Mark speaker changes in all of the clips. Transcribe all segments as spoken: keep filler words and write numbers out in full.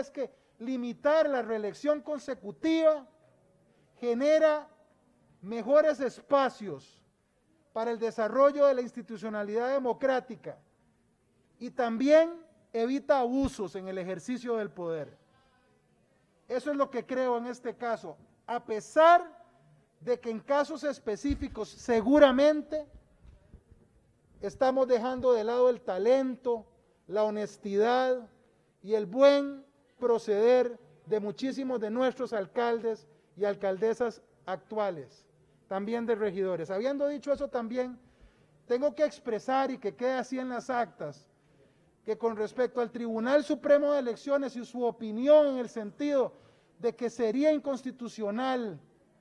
Speaker 1: es que limitar la reelección consecutiva genera mejores espacios para el desarrollo de la institucionalidad democrática y también evita abusos en el ejercicio del poder. Eso es lo que creo en este caso, a pesar de que en casos específicos seguramente estamos dejando de lado el talento, la honestidad y el buen proceder de muchísimos de nuestros alcaldes y alcaldesas actuales, también de regidores. Habiendo dicho eso también, tengo que expresar y que quede así en las actas, que con respecto al Tribunal Supremo de Elecciones y su opinión en el sentido de que sería inconstitucional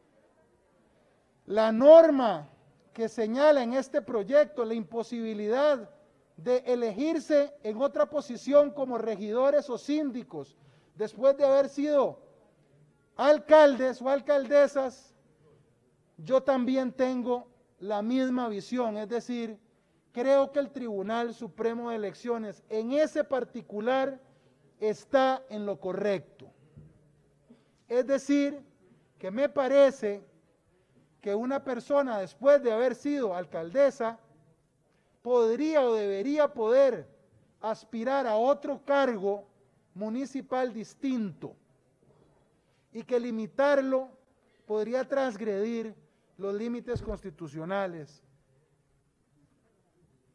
Speaker 1: la norma que señala en este proyecto la imposibilidad de elegirse en otra posición como regidores o síndicos después de haber sido alcaldes o alcaldesas, yo también tengo la misma visión, es decir, creo que el Tribunal Supremo de Elecciones en ese particular está en lo correcto. Es decir, que me parece que una persona después de haber sido alcaldesa podría o debería poder aspirar a otro cargo municipal distinto y que limitarlo podría transgredir los límites constitucionales